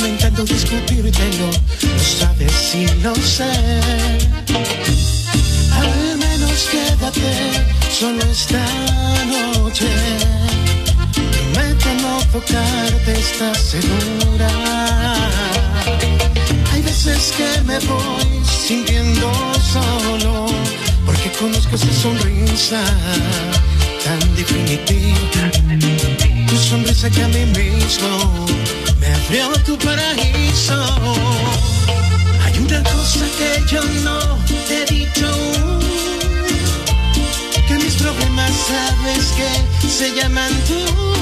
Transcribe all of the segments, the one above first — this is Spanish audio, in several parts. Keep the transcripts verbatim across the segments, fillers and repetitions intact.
me intento discutírtelo, lo sabes y lo sé. Al menos quédate solo esta noche. Prometo no tocarte, ¿estás segura? Hay veces que me voy sintiendo solo, porque conozco esa sonrisa tan definitiva. Tu sonrisa que a mí mismo me abrió tu paraíso. Hay una cosa que yo no te he dicho aún, que mis problemas sabes que se llaman tú.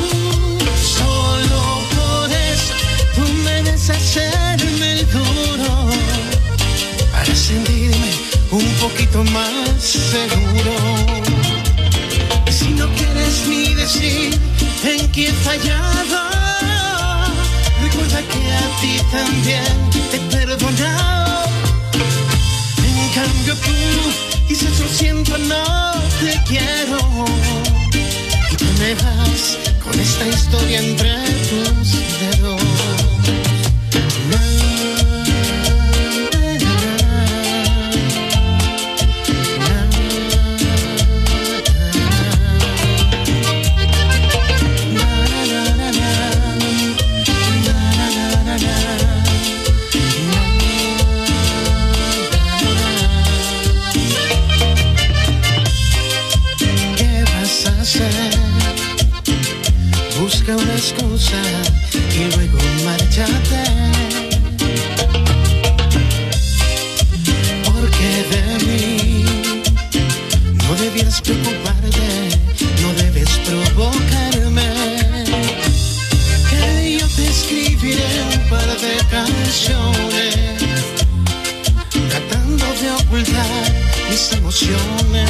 Solo por eso tú me debes hacerme el duro, para sentirme un poquito más seguro. Y si no quieres ni decir en qué he fallado, recuerda que a ti también te he perdonado. En cambio tú dices lo siento, no te quiero, y tú me vas con esta historia entre tus dedos. Busca una excusa y luego márchate, porque de mí no debieras preocuparte, no debes provocarme, que yo te escribiré un par de canciones tratando de ocultar mis emociones,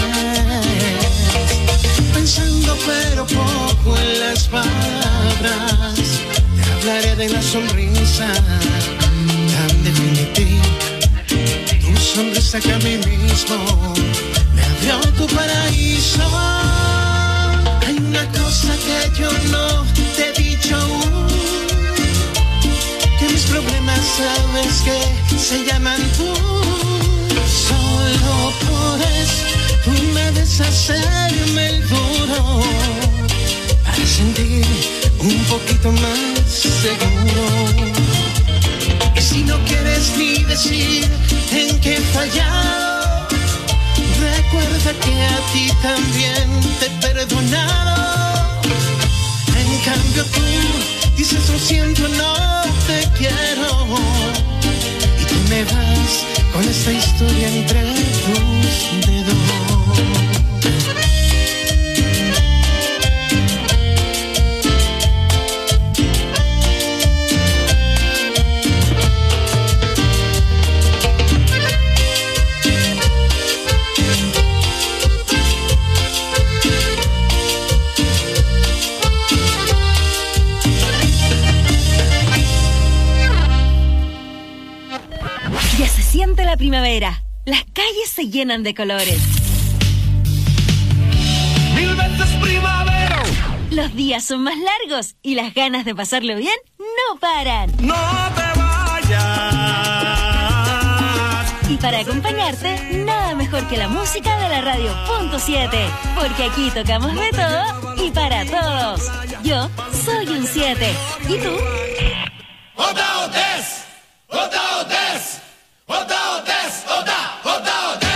pensando pero poco en las palabras. Te hablaré de la sonrisa tan definitiva, tu sonrisa que a mí mismo me abrió tu paraíso. Hay una cosa que yo no te he dicho aún, que mis problemas sabes que se llaman tú. Solo por eso tú me debes hacerme el duro, para sentir un poquito más seguro. Y si no quieres ni decir en qué he fallado, recuerda que a ti también te he perdonado. En cambio tú dices lo siento, no te quiero, y tú me vas con esta historia entre tus dedos. Ya se siente la primavera. Las calles se llenan de colores. Mil veces primavera. Los días son más largos y las ganas de pasarlo bien no paran. No te vayas. Y para acompañarte, nada mejor que la música de la radio punto siete. Porque aquí tocamos de todo y para todos. Yo soy un siete. ¿Y tú? Oda Odes. Oda Odes. Oda Odes. Oda. Oda Odes.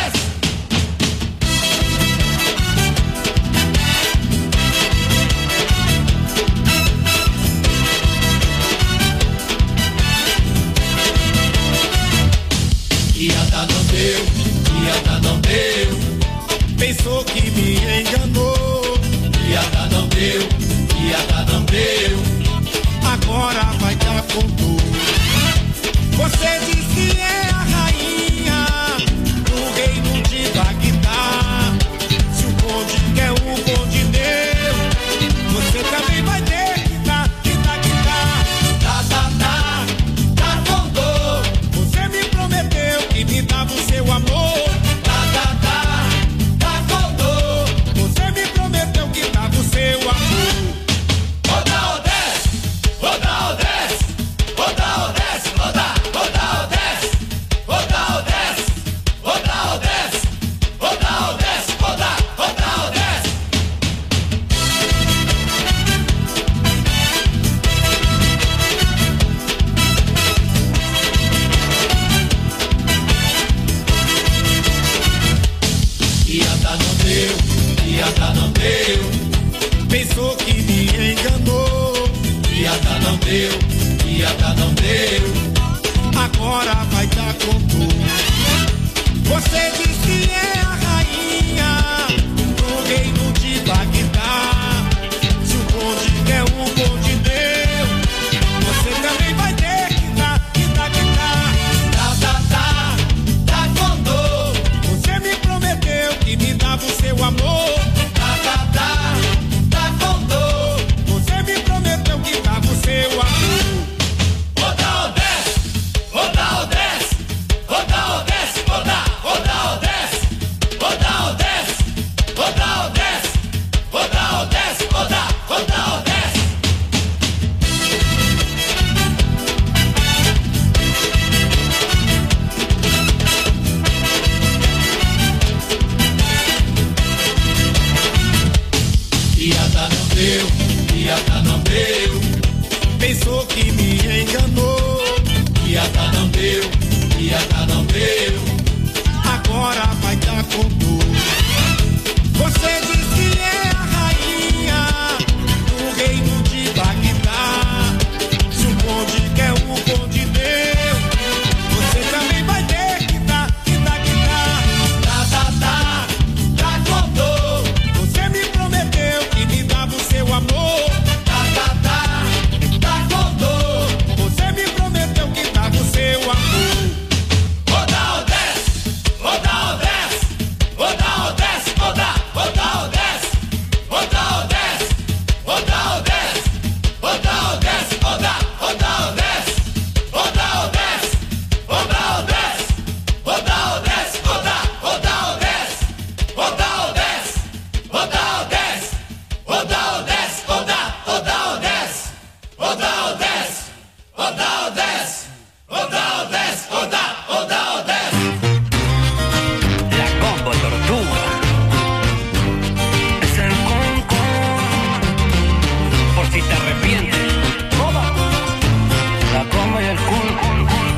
E ata não deu, e ata não deu. Pensou que me enganou. E ata não deu, e ata não deu. Agora vai dar com tudo. Você diz que é a rainha do reino de Bagdá. Se o bonde quer o bonde deu, você também vai ter que dar, que dar, que dar. Tá, tá, tá, tá com dor. Você me prometeu que me dava o seu amor. Tá, tá, tá, tá com dor. Você me prometeu que dava o seu amor. Oda Odes, Oda Odes, Oda cool, cool, cool, cool.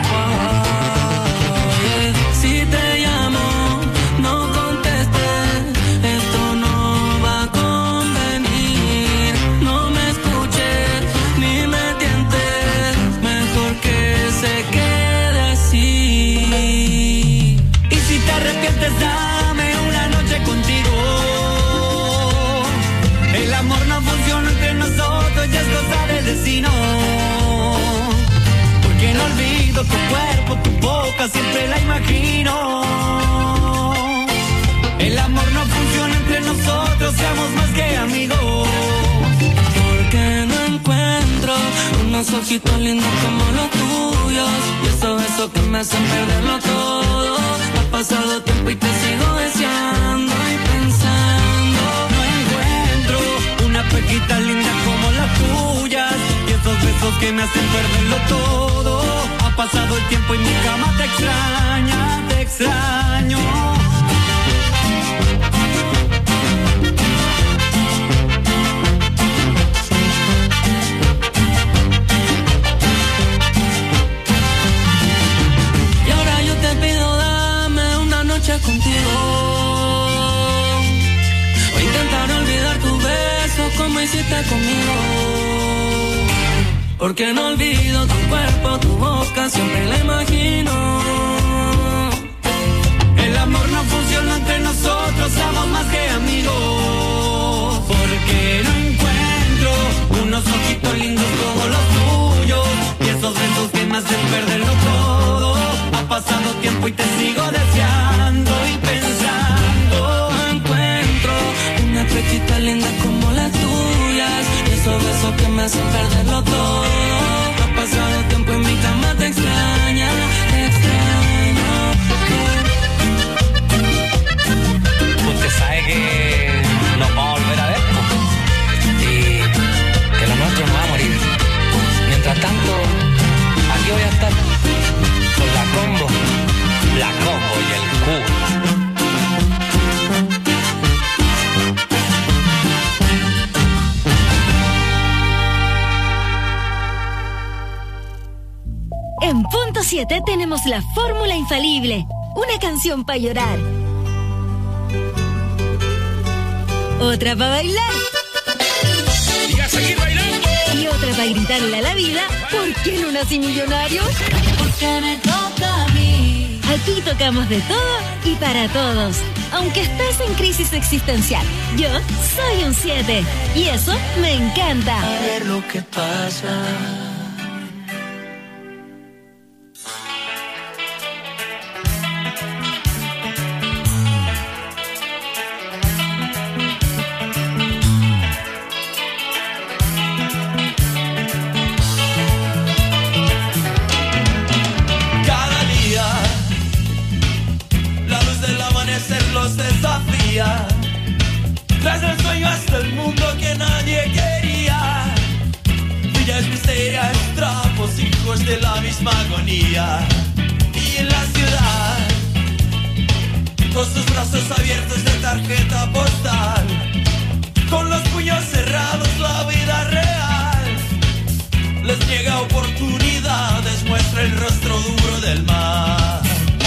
Oye, si te llamo, no contestes, esto no va a convenir. No me escuches ni me tientes, mejor que se quede así. Y si te arrepientes, dame una noche contigo. El amor no funciona entre nosotros, ya es cosa del destino. Porque no olvido tu cuerpo, tu boca, siempre la imagino. El amor no funciona entre nosotros, seamos más que amigos. Porque no encuentro unos ojitos lindos como los tuyos, y esos besos que me hacen perderlo todo. Ha pasado tiempo y te sigo deseando y pensando. No encuentro una pequita linda como las tuyas, y esos besos que me hacen perderlo todo. Ha pasado el tiempo y mi cama te extraña, te extraño. Y ahora yo te pido, dame una noche contigo. Voy a intentar olvidar tus besos como hiciste conmigo. Porque no olvido tu cuerpo, tu boca, siempre la imagino. El amor no funciona entre nosotros, somos más que amigos. Porque no encuentro unos ojitos lindos como los tuyos, y esos besos que me hacen perderlo todo. Ha pasado tiempo y te sigo deseando y pensando. No encuentro una pechita linda como las tuyas, y esos besos que me hacen perderlo todo. Ha pasado tiempo y mi cama te extraña, te extraño. Usted sabe que nos vamos a volver a ver, po, y que lo nuestro no va a morir. Mientras tanto, aquí voy a estar con la combo, la combo y el cubo. En Punto siete tenemos la fórmula infalible, una canción para llorar, otra para bailar Y a seguir bailando. y otra para gritarle a la vida, ¿por qué no nací millonario? Porque me toca a mí. Aquí tocamos de todo y para todos, aunque estés en crisis existencial. Yo soy un siete y eso me encanta. A ver lo que pasa. Cada día, la luz del amanecer los desafía. Tras el sueño hasta el mundo que nadie quería. Villas misterias, trapos, hijos de la misma agonía. Y en la ciudad, con sus brazos abiertos de tarjeta postal, con los puños cerrados la vida real les niega oportunidades, muestra el rostro duro del mar.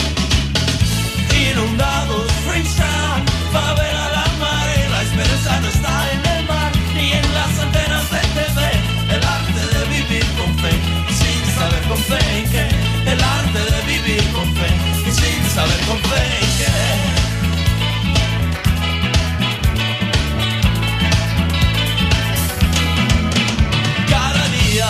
Inundados, Frenchtown, favela la mare, la esperanza no está en el mar ni en las antenas de T V. El arte de vivir con fe y sin saber con fe en qué. El arte de vivir con fe y sin saber con fe en qué. Cada día,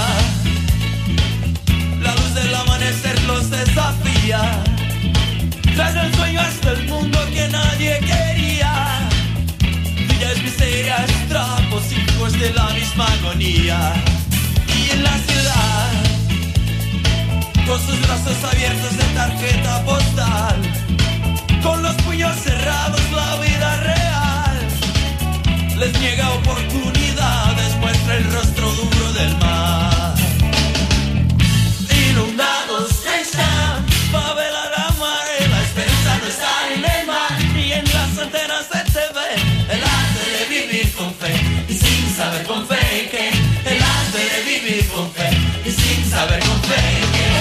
la luz del amanecer los desafía. Tras el sueño hasta el mundo que nadie quería. Villas misterias, trapos, hijos de la misma agonía. Y en la ciudad, con sus brazos abiertos de tarjeta postal, con los puños cerrados la vida real les niega oportunidades, muestra el rostro duro del mar. Inundados, Frenchtown, favela la mare, la esperanza no está en el mar ni en las antenas de T V. El arte de vivir con fe y sin saber con fe que. El arte de vivir con fe y sin saber con fe que.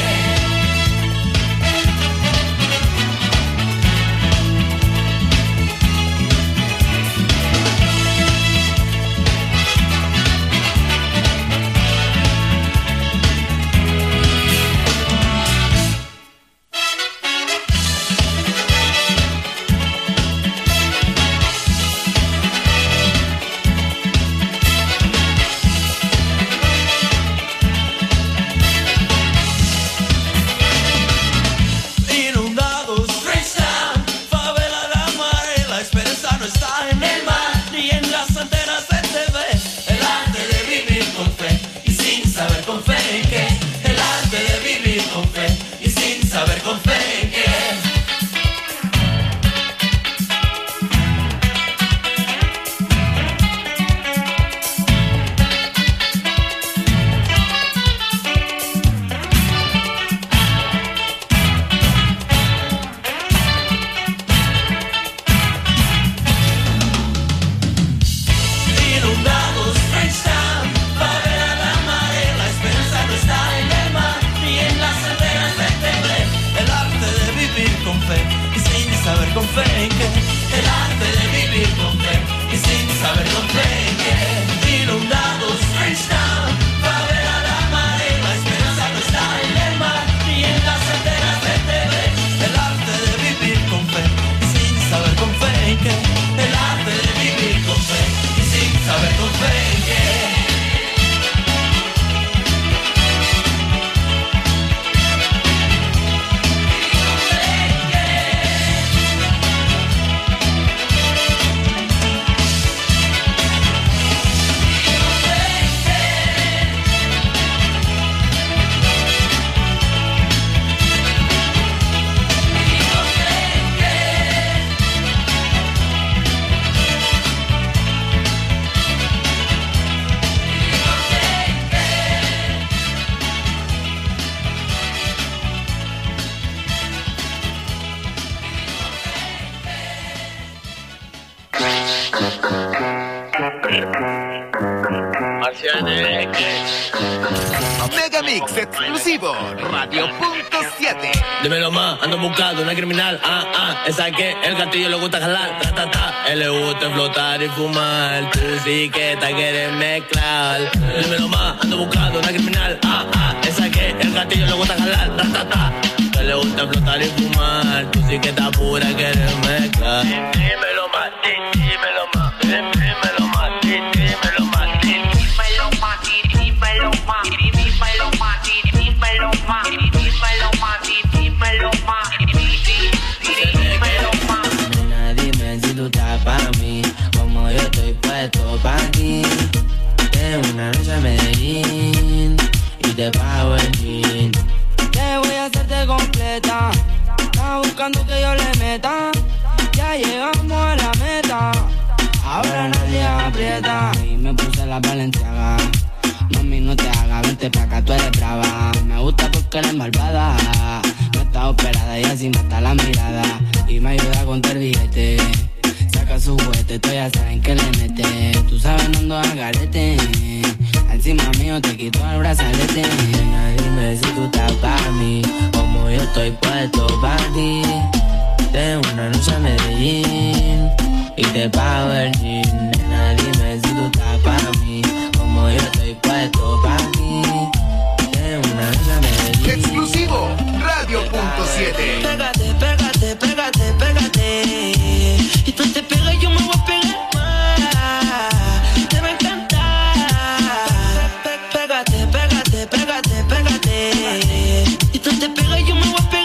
fe y sin saber con fe que el arte de vivir con fe y sin saber con fe que inundados freestyle va a ver a la marea, la esperanza no está en el mar ni en las antenas de T V. El arte de vivir con fe y sin saber con fe que el arte de vivir con fe y sin saber con fe que Mega Mix exclusivo, Radio punto siete. Dímelo más, ando buscando una criminal, ah, ah, esa que el gatillo le gusta jalar, ta, ta, ta. Él le gusta flotar y fumar, tú sí que te quieres mezclar. Dímelo más, ando buscando una criminal, ah, ah, esa que el gatillo le gusta jalar, ta, ta, ta. Él le gusta flotar y fumar, tú sí que estás pura, quieres mezclar. Dímelo más, dímelo más, dímelo más, dímelo más, dímelo más, dímelo más, dímelo más, dímelo más, dímelo más, dímelo más, dímelo más. Nena, dime si tú estás pa' mí, como yo estoy puesto pa' ti. Tengo una noche a Medellín y te pago el jean. Te voy a hacerte completa, estás buscando que yo le meta. Ya llegamos a la meta, ahora nadie aprieta. Y me puse la Balenciaga, mami no te hagas, vente pa' acá, tú eres brava. Me gusta porque eres malvada, no está operada y así mata la mirada. Y me ayuda a contar billete, saca su juguete, tú ya saben que le mete. Tú sabes no ando al garete, encima mío te quito el brazalete. Nena, dime si tú estás pa' mí, como yo estoy puesto pa' ti. Tengo una noche a Medellín y te pago el jean. Nena, dime si tú estás pa' mí, como yo estoy puesto pa' ti. Tengo una noche a Medellín. Exclusivo, Radio punto siete. Pégate, pégate, pégate, pégate. Y tú te pegas y yo me voy a pegar más. Te va a encantar. Pégate, pégate, pégate, pégate. Y tú te pegas y yo me voy a pegar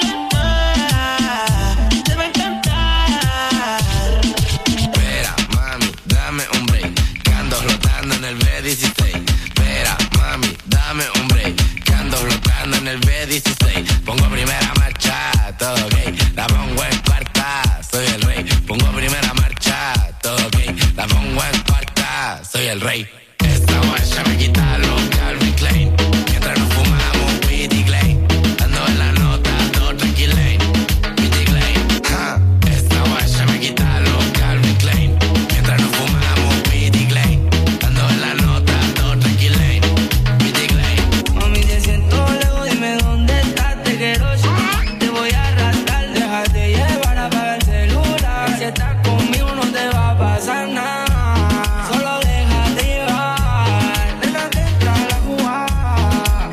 más. Te va a encantar. Espera, mami, dame un break, que ando flotando en el B dieciséis. Espera, mami, dame un break, que ando flotando en el B dieciséis. Pongo primera marcha, todo ok, la pongo en cuarta, soy el rey. Pongo primera marcha, todo ok, la pongo en cuarta, soy el rey. Esta guacha me quita los Calvin Klein, mientras nos fumamos Witty Klein. Ando en la nota, todo tranquilane, Witty Klein. Ja. Esta guacha me quita los Calvin Klein, mientras nos fumamos Witty Klein. Ando en la nota, todo tranquilane, Witty Klein. Mami, te siento lejos, dime dónde estás, te quiero yo. Te voy a arrastrar, déjate llevar, apaga el celular. Si estás conmigo no te va a pasar nada, solo déjate llevar, déjate entrar a jugar.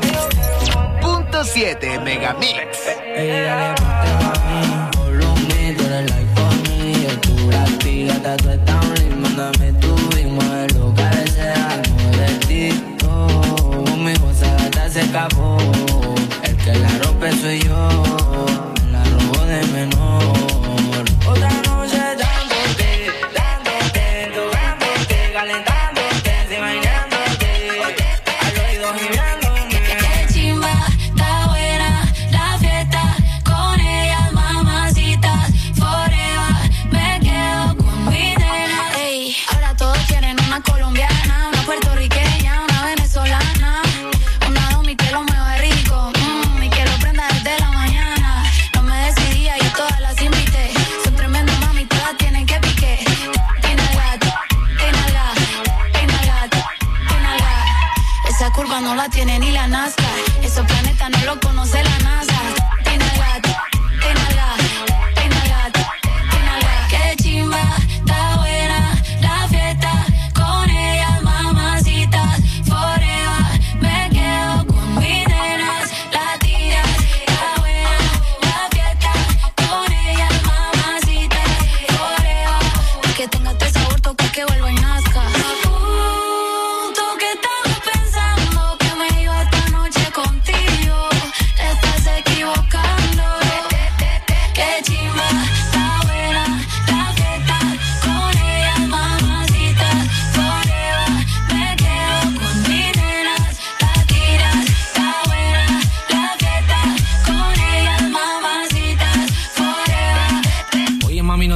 Punto siete Mega Mix. Ella le ponte pa' mí, volumen, tú eres like for me. Yo tú la pigata, tú estás un ritmo, mándame tu ritmo, el lugar ese algo de ti. Oh, mi cosa gata se escapó, el que la rompe soy yo, me la robo de menor. Otra noche dándote, dándote, tocándote, calentándote, encima bailándote, al oído gimiéndome. Qué chimba, está buena la fiesta, con ellas mamacitas, forever me quedo con mi nena. Ey, ahora todos quieren una colombiana, una puertorriqueña, una venezolana, una domi que lo mueva rico, mmm, y que lo prenda desde la mañana. No me decidía y todas las invité, son tremendas mami, todas tienen que pique. Tínala, tínala, tínala, tínala. Esa curva no la tiene ni la NASCAR, esos planetas no lo conoce la NASA. Tínala, tínala, tínala.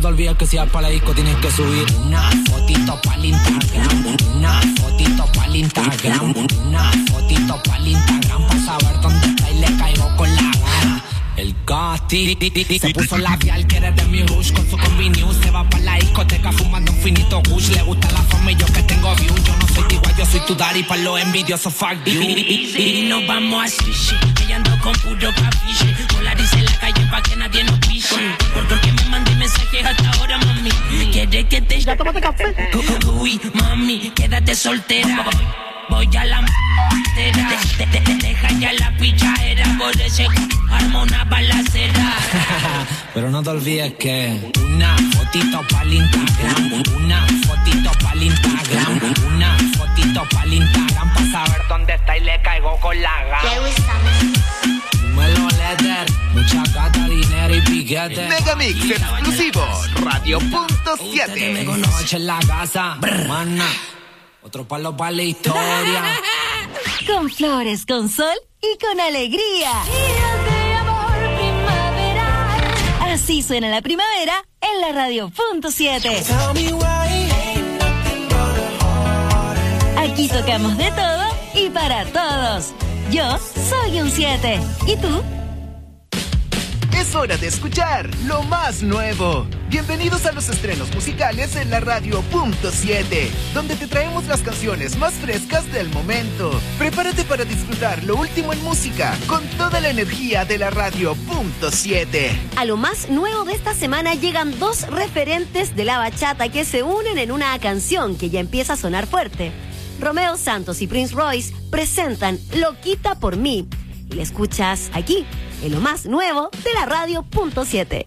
te olvides que si vas para la disco tienes que subir una fotito para el Instagram, una fotito para el Instagram, una fotito para el Instagram, para saber dónde está y le caigo con la gana. El Casti se puso labial, quiere de mi rush con su combi news. Se va para la discoteca fumando un finito kush. Le gusta la fama y yo que tengo view. Yo no soy igual, yo soy tu daddy para los envidiosos, fuck you. Y nos vamos a sushi, ella ando con puro capiche. Polarice en la calle pa' que nadie nos piche. Porque me mandé mensajes hasta ahora, mami. Quiere que te... ¿Ya tomaste café? Uy, mami, quédate soltera. Voy a la m***era, te, te, te deja ya la pichadera, por ese arma una balacera. Pero no te olvides que una fotito pa'l Instagram, una fotito pa'l Instagram, una fotito pa'l Instagram, pa' saber dónde está y le caigo con la gana. Número letter, mucha gata, dinero y piquete. Megamix exclusivo, Radio punto siete. Noche en la casa, mana. Otro palo para la historia. Con flores, con sol y con alegría. Así suena la primavera en la Radio punto siete. Aquí tocamos de todo y para todos. Yo soy un siete. ¿Y tú? Es hora de escuchar lo más nuevo. Bienvenidos a los estrenos musicales en la Radio punto siete, donde te traemos las canciones más frescas del momento. Prepárate para disfrutar lo último en música con toda la energía de la Radio punto siete. A lo más nuevo de esta semana llegan dos referentes de la bachata que se unen en una canción que ya empieza a sonar fuerte. Romeo Santos y Prince Royce presentan Loquita por mí. Y la escuchas aquí, en lo más nuevo de la Radio punto siete.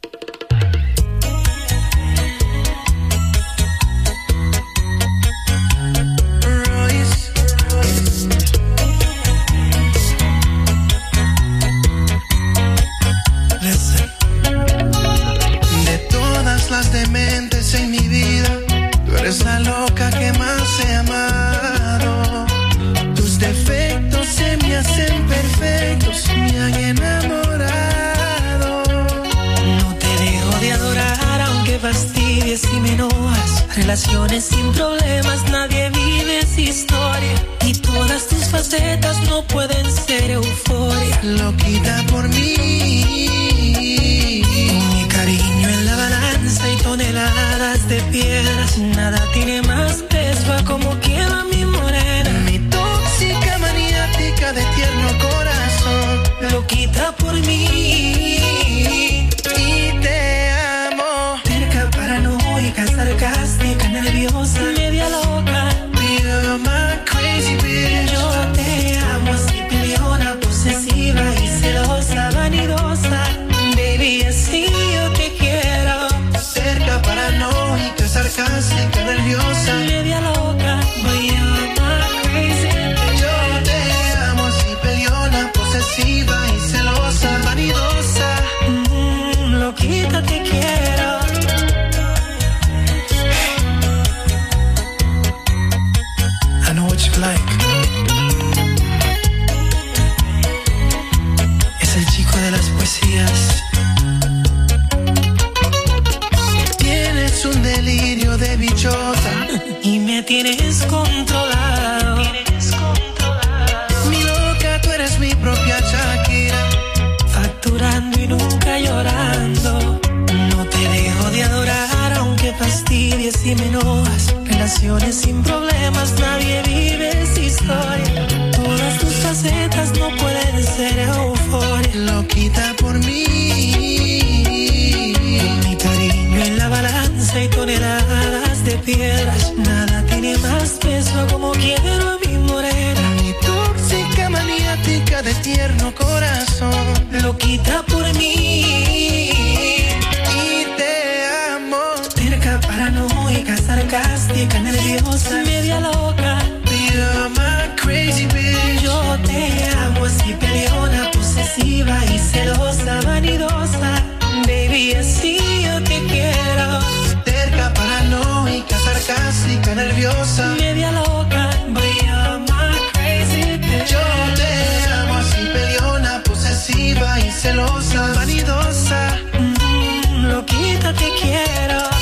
De todas las dementes en mi vida, tú eres la loca que más he amado. Tus defectos se me hacen perfectos, me han enamorado. No te dejo de adorar aunque fastidies y me enojas. Relaciones sin problemas, nadie vive esa historia. Y todas tus facetas no pueden ser euforia. Loquita por mí, con mi cariño en la balanza y toneladas de piedras, nada tiene más peso a como quiera mi morena. Mi tóxica maniática de tierno corazón, loquita por mí y te amo. Terca, paranoica, sarcástica, nerviosa, media loca. You're my crazy bitch. Yo te amo así, peleona, posesiva y celosa, vanidosa. Baby, así yo te quiero. Cerca, paranoica, sarcástica, nerviosa, media loca. But you're my crazy bitch. Yo te amo así, peleona, posesiva y celosa, vanidosa. Mm, loquita te quiero. I know what you like. Es el chico de las poesías. Tienes un delirio de bichota y me tienes controlado. Mi loca, tú eres mi propia Shakira. Facturando y nunca llorando. No te dejo de adorar aunque fastidies y me enojas. Relaciones sin problemas, nadie vive esa historia. Todas tus facetas no pueden ser euforia. Loquita por mí, con mi cariño en la balanza y toneladas de piedras, nada tiene más peso como quiero a mi morena. Mi tóxica maniática de tierno corazón, loquita por mí y te amo. Terca, paranoica, sarcástica, nerviosa, media loca. You're my crazy bitch. Yo te amo así, peleona, posesiva y celosa, vanidosa. Baby, así yo te quiero. Terca, paranoica, sarcástica, nerviosa, media loca. But you're my crazy bitch. Yo te amo así, peleona, posesiva y celosa, vanidosa. Mm, loquita te quiero.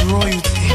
Royalty.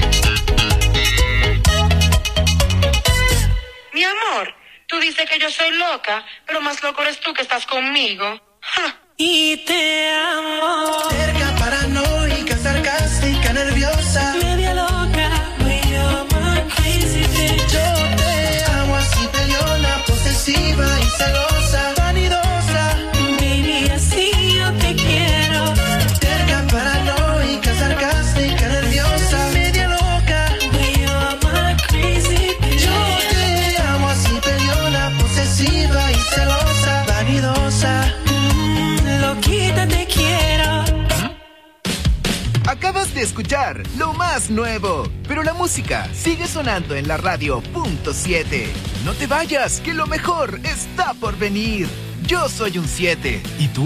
Mi amor, tú dices que yo soy loca, pero más loco eres tú que estás conmigo. ¡Ja! Y te amo. Cerca, paranoica, sarcástica, nerviosa, Media loca, we are my crazy bitch. yo te amo así peleona, posesiva y celosa, vanidosa. Baby, así yo te quiero. Cerca, paranoica, sarcástica, nerviosa, media loca, We are my crazy bitch. yo te amo así peleona, posesiva y celosa, vanidosa. Mm, loquita te quiero. Acabas de escuchar lo más nuevo, pero la música sigue sonando en la radio punto siete. No te vayas, que lo mejor está por venir. Yo soy un siete. ¿Y tú?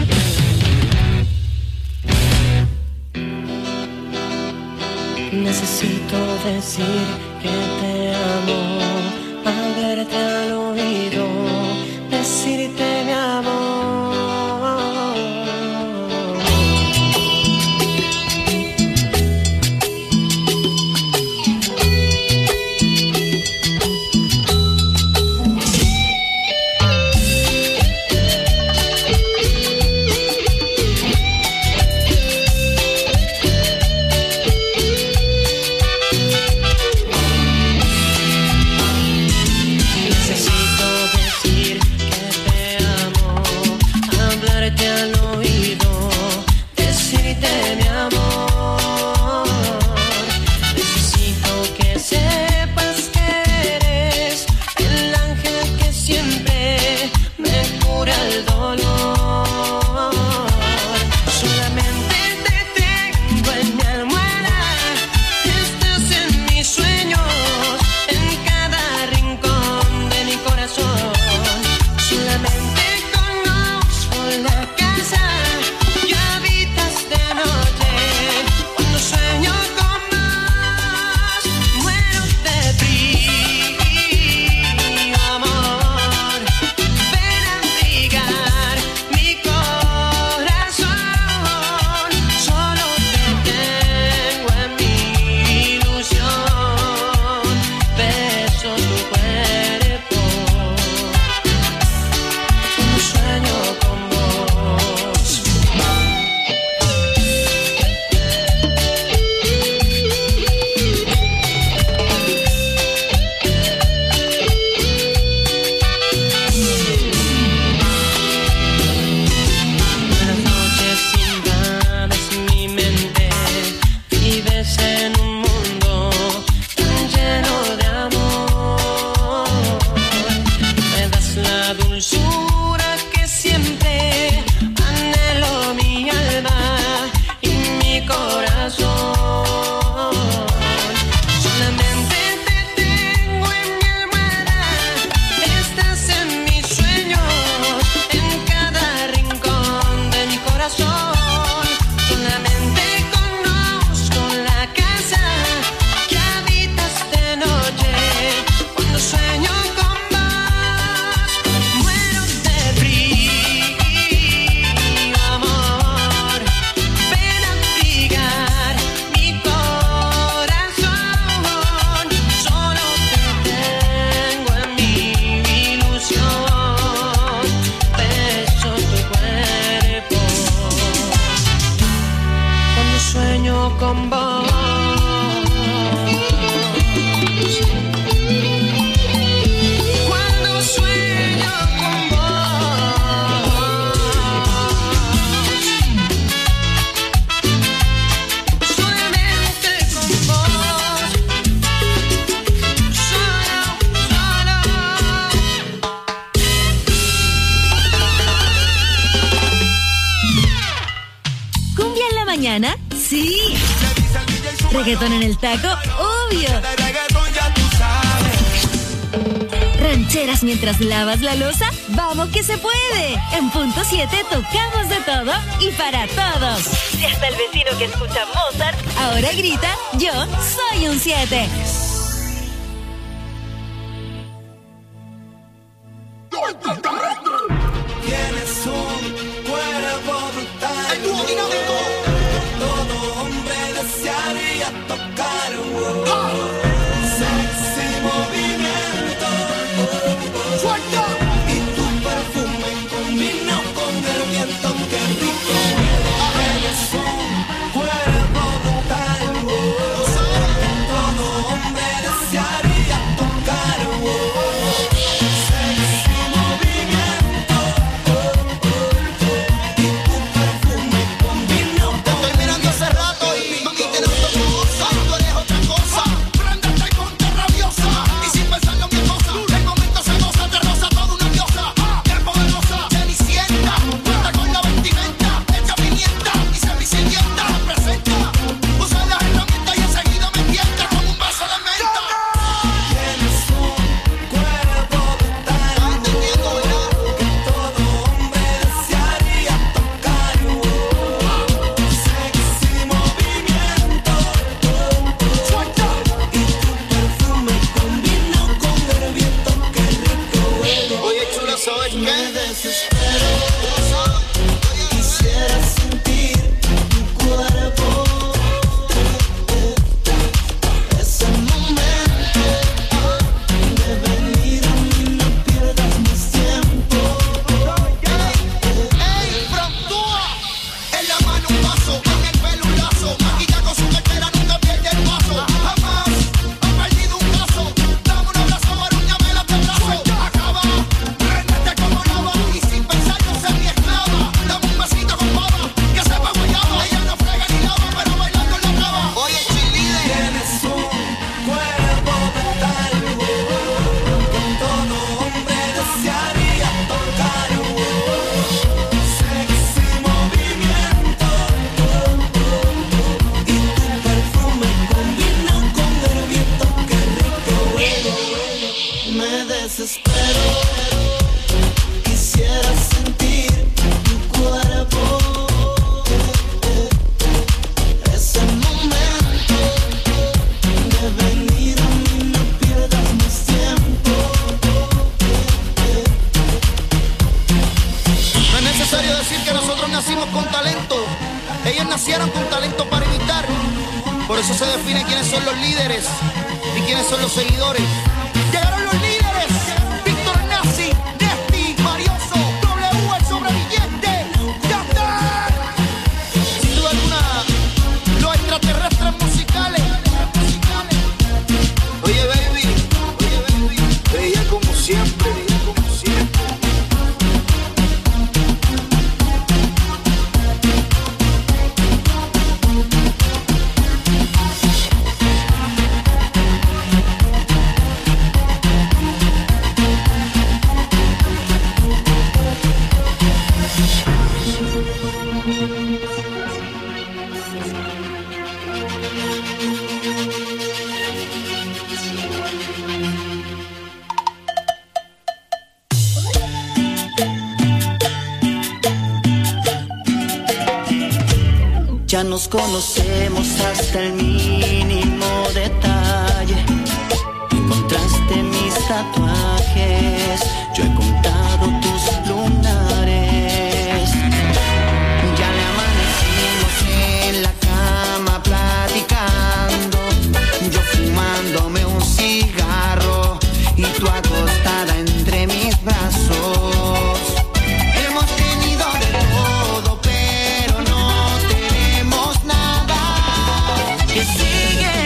Necesito decir que te amo, hablarte al oído, decirte mi amor. Necesito decir que te amo, hablarte al oído, decirte mi amor. Necesito que sepas que eres el ángel que siempre me cura el dolor. Solamente te tengo en mi almohada, estás en mis sueños, en cada rincón de mi corazón. Solamente conozco la casa que habitas de noche. Cuando sueño con vos, muero de frío, amor. Ven a abrigar mi corazón. Solo te tengo en mi ilusión. Beso tu cuerpo cuando sueño con vos. Las noches invades mi mente, vives en un mundo tan lleno de amor. Me das la dulzura que siempre anhelo, mi alma y mi corazón. Solamente te tengo en mi almohada, estás en mis sueños, en cada rincón de mi corazón. Solamente conozco la casa que habitas de noche. Cuando sueño con vos, muero de frío, amor. Ven a abrigar mi corazón. Solo te tengo en mi ilusión. Beso tu cuerpo cuando sueño con vos. Cuando sueño con vos, solamente con vos, solo, solo. ¿Cumbia en la mañana? Sí. ¿Reggaetón en el taco? Obvio. ¿Rancheras mientras lavas la loza? ¡Vamos que se puede! En punto siete tocamos de todo y para todos. Si hasta el vecino que escucha Mozart ahora grita, yo soy un siete. Tienes un cuerpo brutal. Todo hombre desearía desearía tocar. Oh, sexy movimiento. Suelta. Y tu perfume combina con el viento. Qué rico. Eres un cuerpo brutal. Oh, todo hombre desearía tocar. Oh, sexy movimiento. Y tu perfume combina. Te estoy mirando hace rato y mami te noto cosa. Tú eres otra cosa. Préndete y ponte rabiosa. Y sin pensarlo mi cosa. El momento se goza, te roza toda una diosa. Qué poderosa, cenicienta. Cuenta con la vestimenta, hecha pimienta y semicilienta. Presenta, usa las herramientas y enseguida me tienta como un vaso de menta. Tienes un cuerpo brutal. ¿Estás entendiendo, verdad? Que todo hombre desearía tocar. Sexy movimiento. Suelta. Y tu perfume combina con el viento. Qué rico huele. Oye, chula, ¿sabes qué? Me desespero. Quisiera sentir tu cuerpo. Ese momento de venir a mí, no pierdas más tiempo. ¡Ey, frontúa! En la mano un vaso, en el pelo un lazo. Maquilla con su cartera, nunca pierde el paso. Jamás ha perdido un caso. Dame un abrazo, arúñame la abrazo. Acaba, préndete como lava. Y sin pensarlo ser mi esclava. Dame un besito con baba, que sepa guayaba. Ella no frega ni lava, pero bailando la traba. Oye, cheerleader, tienes un cuerpo brutal. Que todo hombre desearía tocar. Sexy movimiento. Y tu perfume combina con el viento. Qué rico huele. Me desespero. Quisiera sentir tu cuerpo. Ese momento de venir a mí, no pierdas más tiempo. No es necesario decir que nosotros nacimos con talento. Ellos nacieron con talento para imitar. Por eso se define quiénes son los líderes y quiénes son los seguidores. Llegaron los líderes. Víctor Nazi, Nesti, Marioso, W, el sobreviviente. ¡Ya está! Sin duda alguna, los extraterrestres musicales. Oye, baby, oye, baby, bella como siempre, bella como siempre. Ya nos conocemos hasta el mínimo detalle. Encontraste mis tatuajes, yo he contado tus lunares. Ya le amanecimos en la cama platicando, yo fumándome un cigarro y tú acostada entre mis brazos. Hemos tenido de todo, pero no tenemos nada que sigue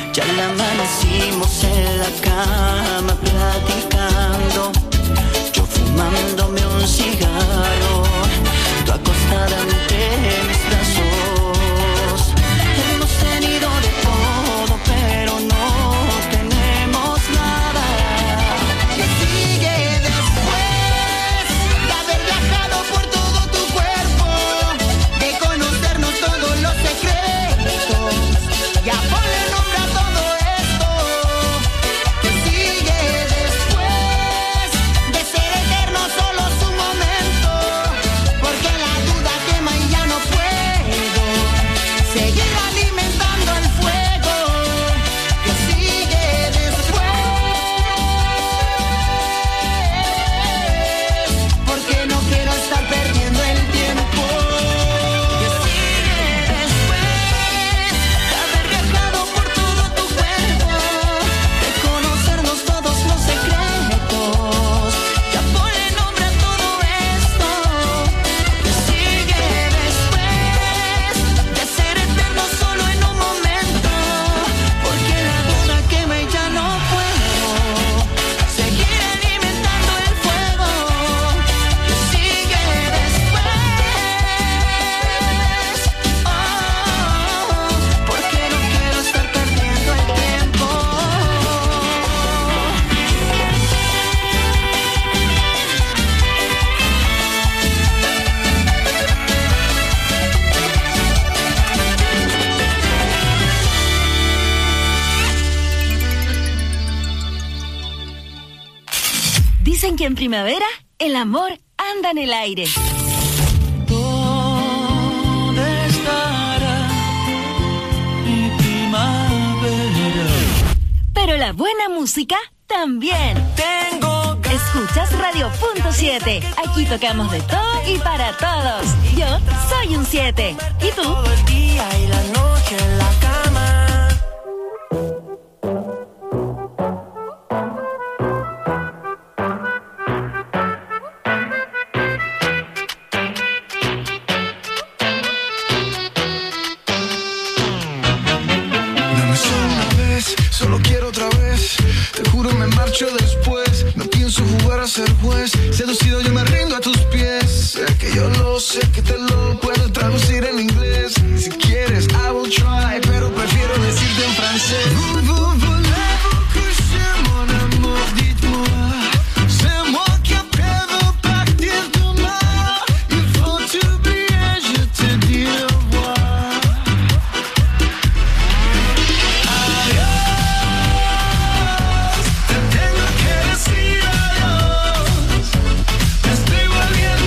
Ya la amanecimos en la cama platicando, yo fumándome un cigarro, tú acostada ante mis brazos. Hemos tenido de todo, pero no tenemos nada. ¿Qué sigue después de haber viajado por todo tu cuerpo, de conocernos todos los secretos? Ya ponle nombre a todo esto. ¿Qué sigue después de ser eterno solo su momento? Porque la duda quema y ya no puedo seguir alimentando el fuego. ¿Qué sigue después? Porque no quiero estar perdiendo el tiempo. ¿Qué sigue después de haber viajado por todo tu cuerpo, de conocernos todos los secretos? Ya ponle nombre a todo esto. ¿Qué sigue después de ser eterno solo en un momento? Porque la duda quema y ya no puedo seguir alimentando el fuego. ¿Qué sigue después? Oh, porque no quiero estar perdiendo el tiempo. Dicen que en primavera el amor anda en el aire. ¿Dónde estará mi primavera? Pero la buena música también. Tengo Escuchas Radio Punto siete. Aquí tocamos de todo y para todos. Yo soy un siete. ¿Y tú? todo el día y la noche en la cama. Dame solo una vez, solo quiero otra vez. Te juro me marcho después. No pienso jugar a ser juez. Seducido yo me rindo a tus pies. Sé que yo lo sé, que te lo puedo traducir en inglés. Si quieres, I will try, pero prefiero decirte en francés. Vous, vous voulez-vous coucher, mon amour, dites-moi. C'est moi qui appelle partir demain. Il faut t'oublier, je te dis au revoir. Te tengo que decir adiós. Me estoy volviendo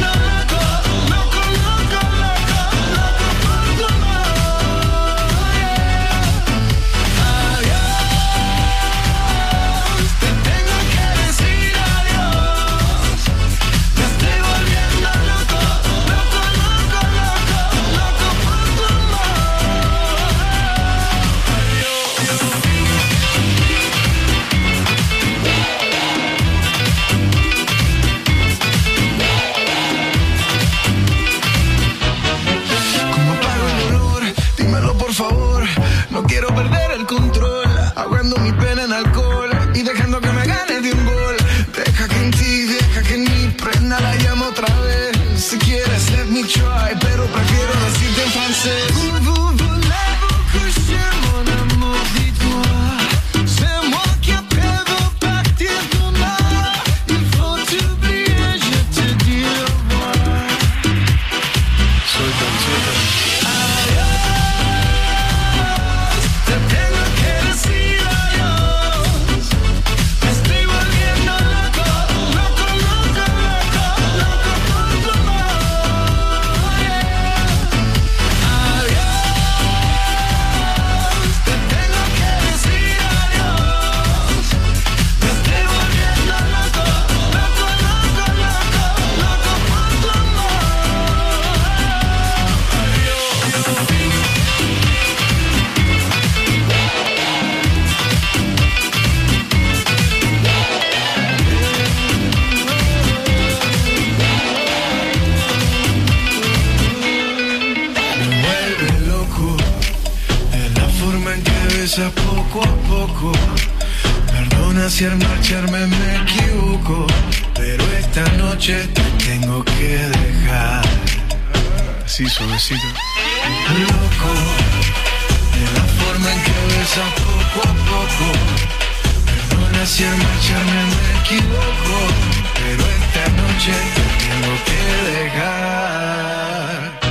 a poco. Perdona si al marcharme me equivoco, pero esta noche te tengo que dejar. Así suavecito. Loco, de la forma en que besas poco a poco. Perdona si al marcharme me equivoco, pero esta noche te tengo que dejar.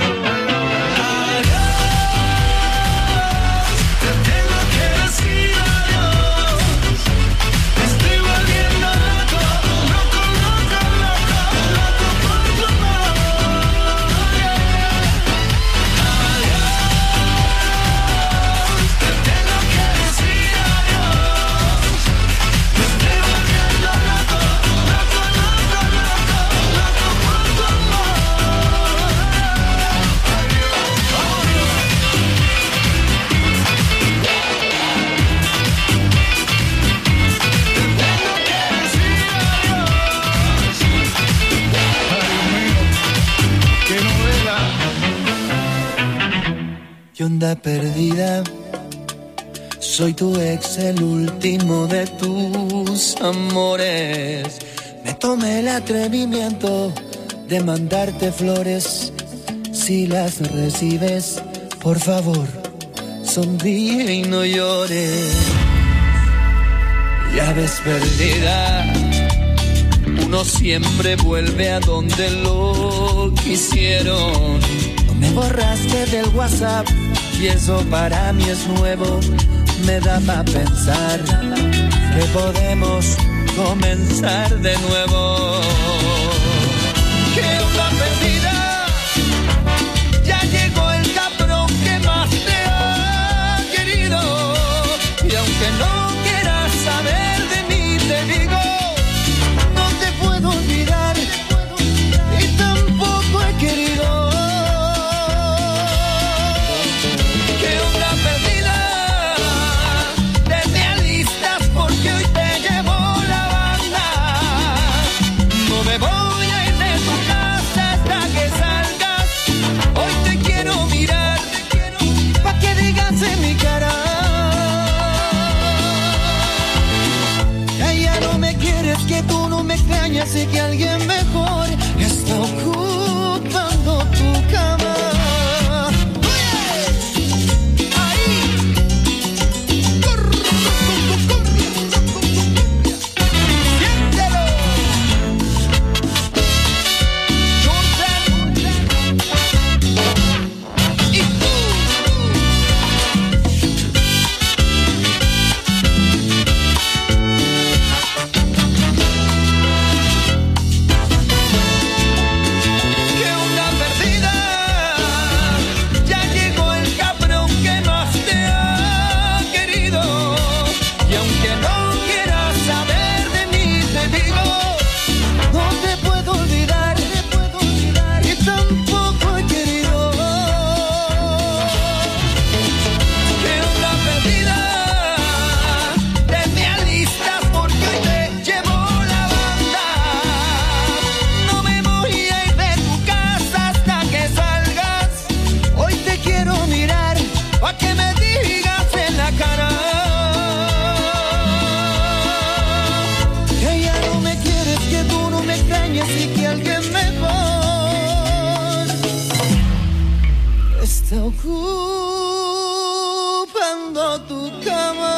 ¿Qué onda perdida? Soy tu ex, el último de tus amores. Me tomé el atrevimiento de mandarte flores. Si las recibes, por favor, sonríe y no llores. Ya ves perdida, uno siempre vuelve a donde lo quisieron. Me borraste del WhatsApp y eso para mí es nuevo. Me da pa' pensar que podemos comenzar de nuevo. ¿Qué onda perdida? Ya llegó el cabrón que más te ha querido. Y aunque no quieras saber de mí, te digo, no te puedo olvidar y tampoco he querido. En mi cara, ya, ya no me quieres, que tú no me extrañas y que alguien mejor está ocupando tu cama. Así que alguien mejor está ocupando tu cama.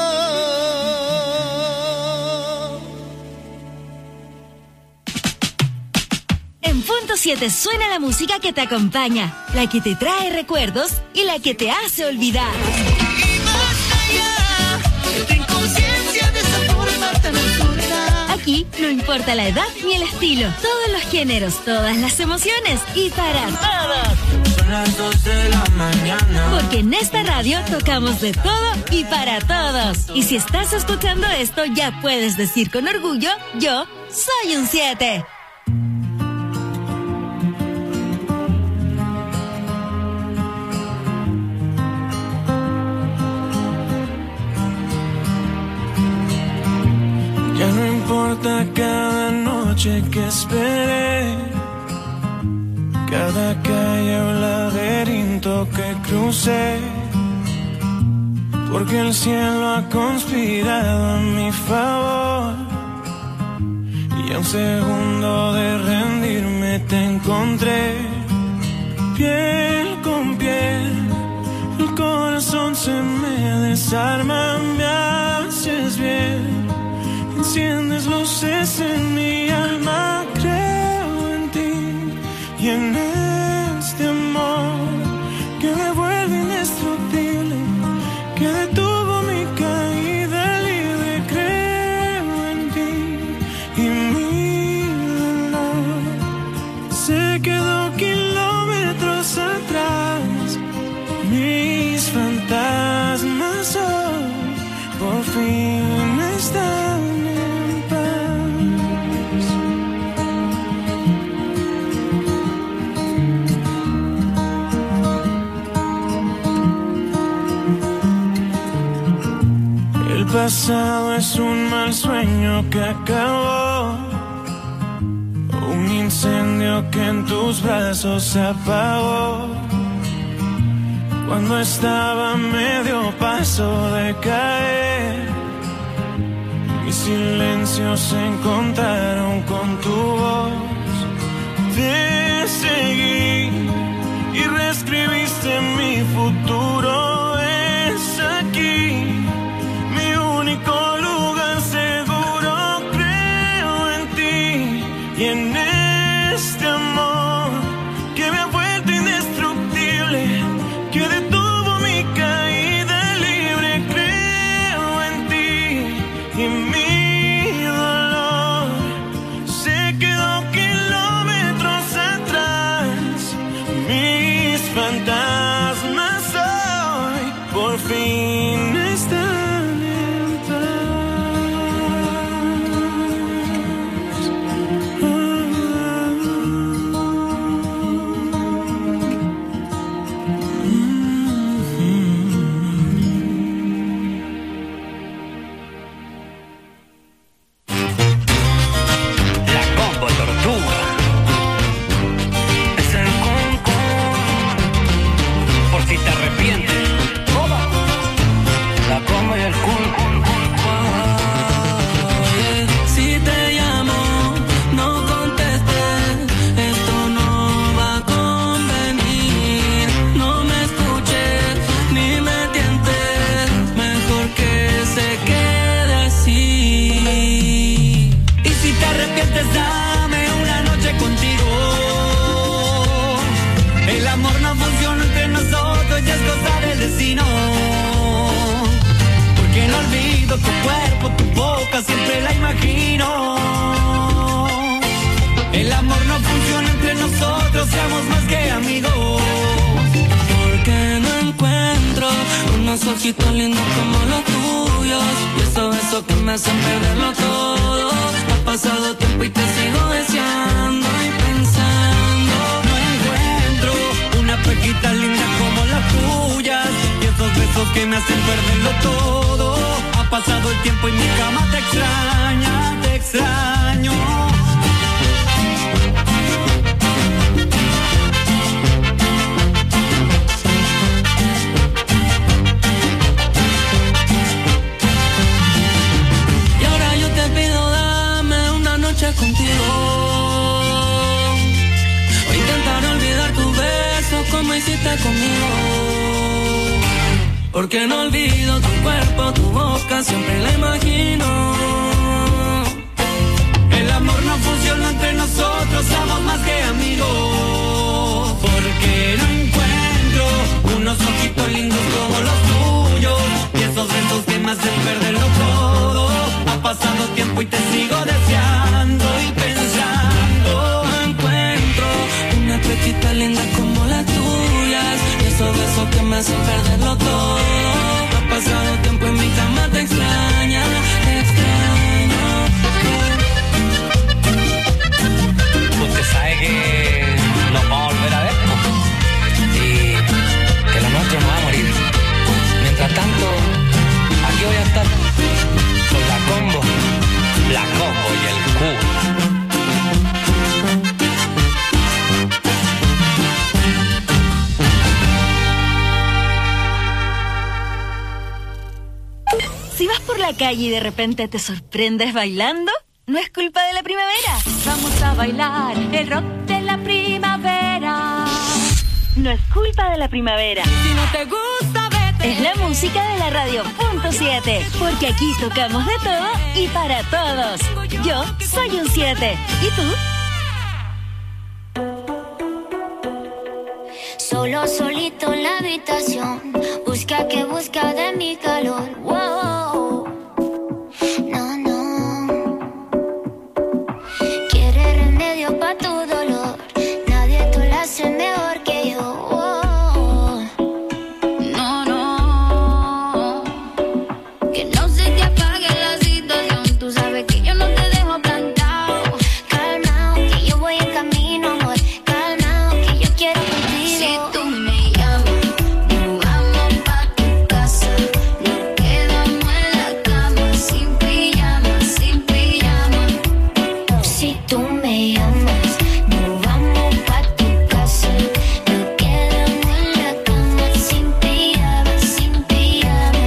En Punto siete suena la música que te acompaña, la que te trae recuerdos y la que te hace olvidar. Y más allá de tu inconsciencia de esa forma tan absurda. Aquí no importa la edad ni el estilo, todos los géneros, todas las emociones y para todos. Son las dos de la mañana. Porque en esta radio tocamos de todo y para todos. Y si estás escuchando esto, ya puedes decir con orgullo, yo soy un siete. Ya no importa cada noche que esperé, cada calle o laberinto que crucé. porque el cielo ha conspirado a mi favor. Y a un segundo de rendirme te encontré, piel con piel. El corazón se me desarma, me haces bien. Enciendes luces en mi alma, creo en ti y en este amor que me vuelve indestructible, que detuvo mi caída libre. Creo en ti y mi dolor se quedó kilómetros atrás. Mis fantasmas hoy por fin están en paz. El pasado es un mal sueño que acabó, un incendio que en tus brazos se apagó. Cuando estaba a medio paso de caer, mis silencios se encontraron con tu voz. Te seguí y reescribiste mi futuro. Es aquí mi único lugar seguro. Creo en ti y en este amor que me ha vuelto indestructible, que detuvo mi caída libre. Creo en ti y mi dolor se quedó kilómetros atrás. Mis fantasmas hoy por fin están en tu cuerpo, tu boca, siempre la imagino. El amor no funciona entre nosotros, seamos más que amigos. Porque no encuentro unos ojitos lindos como los tuyos, y esos besos que me hacen perderlo todo. Ha pasado tiempo y te sigo deseando y pensando. No encuentro una pejita linda como las tuyas, y esos besos que me hacen perderlo todo. Ha pasado el tiempo y mi cama te extraña, te extraño. Y ahora yo te pido, dame una noche contigo, o intentar olvidar tus besos como hiciste conmigo. Porque no olvido tu cuerpo, tu boca, siempre la imagino. El amor no funciona entre nosotros, somos más que amigos. Porque no encuentro unos ojitos lindos como los tuyos, y esos besos que me hacen perderlo todo. Ha pasado tiempo y te sigo deseando y pensando. No encuentro una pechita linda como las tuyas, y esos besos que me hacen perderlo todo. Ha pasado tiempo en mi cama te extraña, te extraño. Usted sabe que nos vamos a volver a ver, ¿no? Y que lo nuestro no va a morir. Mientras tanto, aquí voy a estar con la combo, la combo y el cubo. por la calle y de repente te sorprendes bailando? No es culpa de la primavera. Vamos a bailar el rock de la primavera. No es culpa de la primavera. Si no te gusta, vete. Es la música de la radio punto siete. Porque aquí tocamos de todo y para todos. Yo soy un siete. ¿Y tú? Solo solito en la habitación. Busca que busca de mi calor. Wow. No, no. Quiere remedio para tu dolor. Nadie te lo hace mejor que yo. Wow. No, no. Que no se te apague la situación. Tú sabes que yo no te dejo plantado. Calmao, que yo voy en camino, amor. Calmao, que yo quiero contigo. Si tú me llamas, nos vamos pa' tu casa. Nos quedamos en la cama, sin pijama, sin pijama. Si tú me llamas, nos vamos pa' tu casa. Nos quedamos en la cama, sin pijama, sin pijama.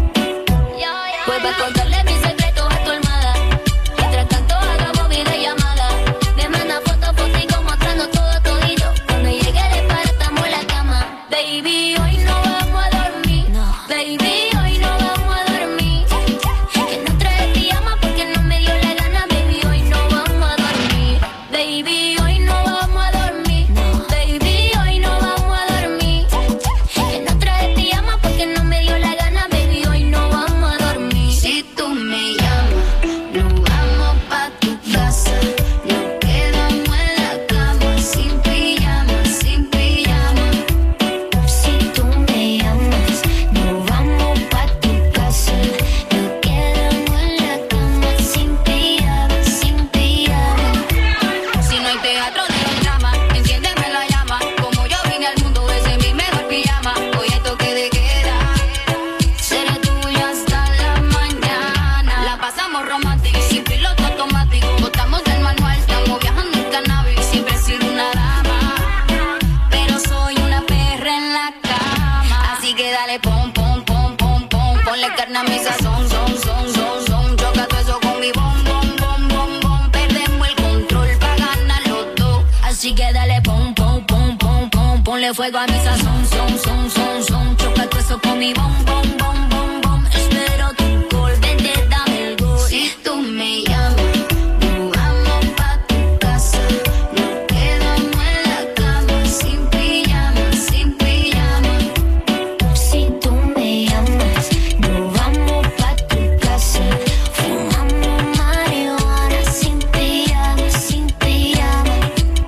Pues pa' contarle mis secretos a tu almohada. Mientras tanto hagamos videollamada. Me manda fotos, fotico mostrando todo todito. Cuando llegue le estamos en la cama. Baby, hoy no vamos a dormir. Baby, hoy no vamos a dormir. Que no trae pijama porque no me dio la gana. Baby, hoy no vamos a dormir. Baby, hoy no vamos a dormir. Baby, hoy no vamos a dormir. Que no trae pijama porque no me dio la gana. Baby, hoy no vamos a dormir. Si tú me llamas, nos vamos pa' tu casa. Nos quedamos en la cama, sin pijama, sin pijama. Si tú me llamas, nos vamos pa' tu casa. Nos quedamos en la cama, sin pijama, sin pijama. Si no hay teatro de los dramas, enciéndeme la llama. Como yo vine al mundo, ese es mi mejor pijama. Hoy hay toque de queda, seré tuya hasta la mañana. La pasamos romántica, sin piloto automático. Botamos del manual, estamos viajando en cannabis. Siempre he sido una dama, pero soy una perra en la cama. Así que dale pom, pom, pom, pom, pom. Ponle carne a mi sazón, son, son, son, son. Choca todo eso con mi bom, bom, bom, bom, bom. Perdemos el control pa' ganar los dos. Así que dale pom, pom, pom, pom, pom. Ponle fuego a mi sazón, son, son, son, son. Choca todo eso con mi bom, bom, bom, bom, bom. Espero tu call, vente, dame el gol. Si tú me llamas, nos vamos pa' tu casa. Nos quedamos en la cama, sin pijama, sin pijama. Si tú me llamas, nos vamos pa' tu casa. Fumamos marihuana, sin pijama, sin pijama.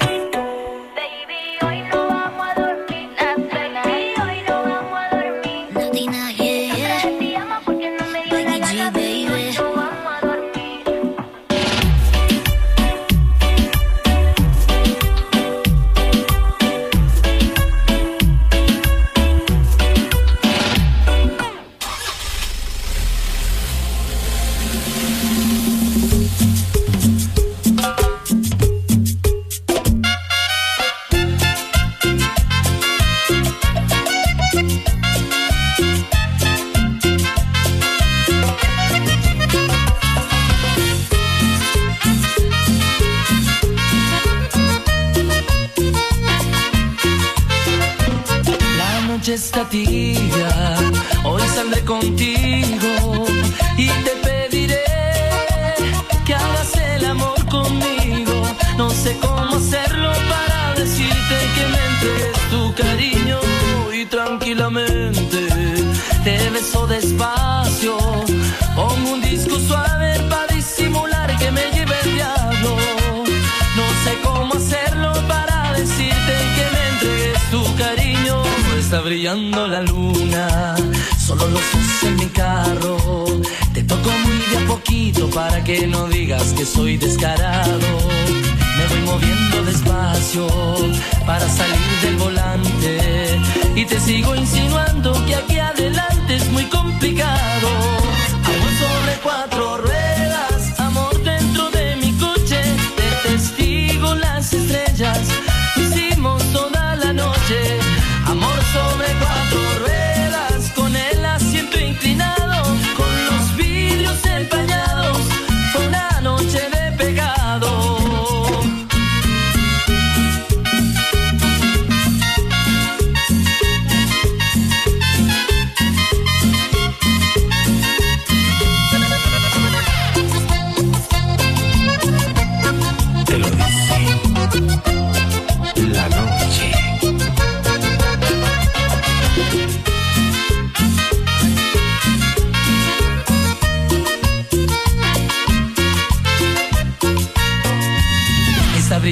Baby, hoy no vamos a dormir. Baby, hoy no vamos a dormir. Nadina, yeah, yeah. Porque no me dio la gana, baby. Hoy no vamos a dormir. La noche está tibia, hoy saldré contigo y te pediré que hagas el amor conmigo. No sé cómo hacerlo para decirte que me entregues tu cariño y tranquilamente te beso despacio. Pongo un disco suave para disimular que me lleve el diablo. No sé cómo hacerlo para decirte que me entregues tu cariño. Está brillando la luna, solo los dos en mi carro. Te toco muy de a poquito para que no digas que soy descarado. Me voy moviendo despacio para salir del volante y te sigo insinuando que aquí adelante es muy complicado. Amor sobre cuatro ruedas, amor dentro de mi coche, de testigo las estrellas, hicimos toda la noche. Amor sobre cuatro ruedas, con el asiento inclinado, con los vidrios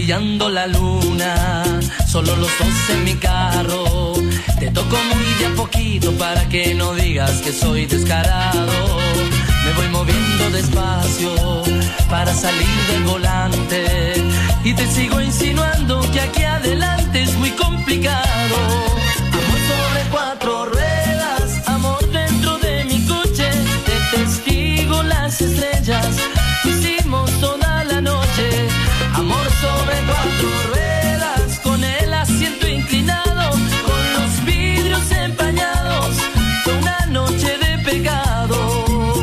brillando la luna, solo los dos en mi carro. Te toco muy de a poquito para que no digas que soy descarado. Me voy moviendo despacio para salir del volante y te sigo insinuando que aquí adelante es muy complicado. Amor sobre cuatro ruedas, amor dentro de mi coche, te testigo las estrellas, hicimos toda la noche. Amor sobre cuatro ruedas, con el asiento inclinado, con los vidrios empañados, fue una noche de pecado.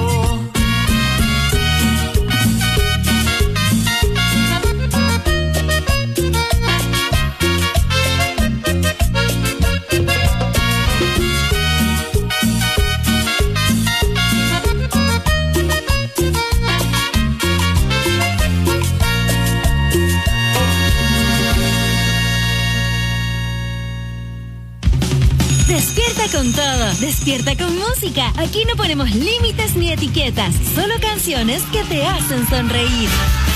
Despierta con todo, despierta con música. Aquí no ponemos límites ni etiquetas, solo canciones que te hacen sonreír.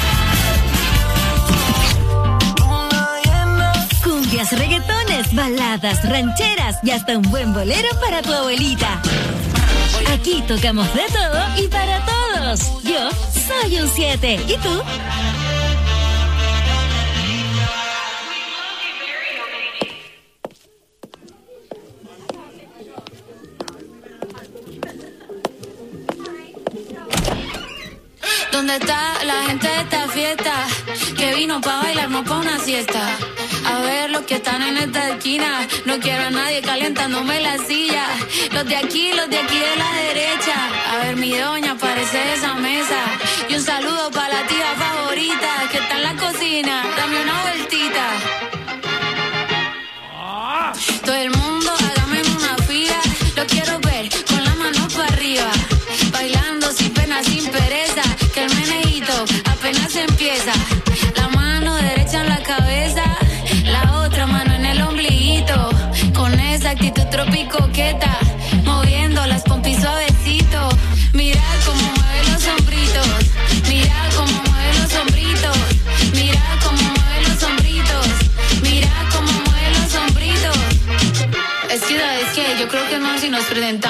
Cumbias, reggaetones, baladas, rancheras y hasta un buen bolero para tu abuelita. Aquí tocamos de todo y para todos. Yo soy un siete. ¿Y tú? ¿Dónde está la gente de esta fiesta? Que vino pa' bailar, no pa' una siesta. A ver los que están en esta esquina. No quiero a nadie calentándome la silla. Los de aquí, los de aquí de la derecha. A ver mi doña, aparece de esa mesa. Y un saludo pa' la tía favorita que está en la cocina. Dame una vueltita. Todo el mundo hágame una fila. Lo quiero ver con la mano para arriba. Bailando sin pena, sin pereza. Que el meneíto apenas empieza. La mano derecha en la cabeza, la otra mano en el ombliguito. Con esa actitud tropicoqueta, moviendo las pompis suavecito. Mira cómo mueve los hombritos. Mira cómo mueve los hombritos. Mira cómo mueve los hombritos. Mira cómo mueve los hombritos. Es que, es que yo creo que es más si nos presentamos.